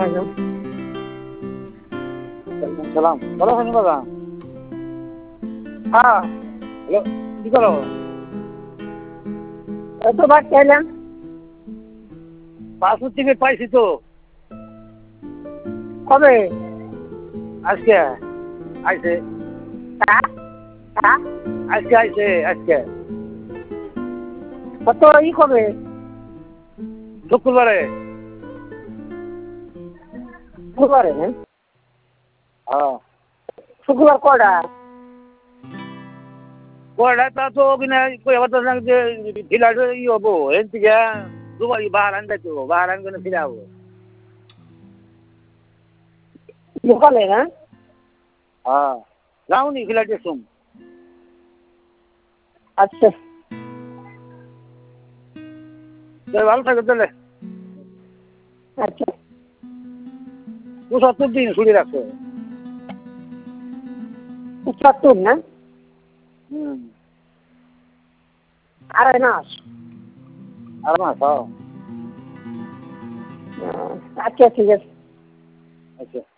আলাইকুম। ওয়ালাইকুম সালাম। ভালো আছেন দাদা? হ্যাঁ, হ্যালো, কি করো? তো বাড়ি চাইলাম। পাসপোর্ট টিকিট পাইছি তো কবে? আজকে আইছে। হ্যাঁ হ্যাঁ, আজকে আইছে আজকে কত কবে? শুক্রবারে। শুক্রবারে, হ্যাঁ? হ্যাঁ, শুক্রবার কটা? কয়টা তো কিনা কই আবার তো না যে ফিলাইট হবো এর থেকে দুবাই বাহারান যাইতে হবো, বাহারান করে ফিরে হবো। সকালে, হ্যাঁ? হ্যাঁ, যাওনি ফিলাইটের সুম। আচ্ছা। ভালো থাকে তাহলে। আচ্ছা, ৭২ দিন ছুটি রাখছে। ৭০, না? হুম, 2.5 মাস। আর মাস। হ্যাঁ, আচ্ছা, ঠিক আছে। আচ্ছা।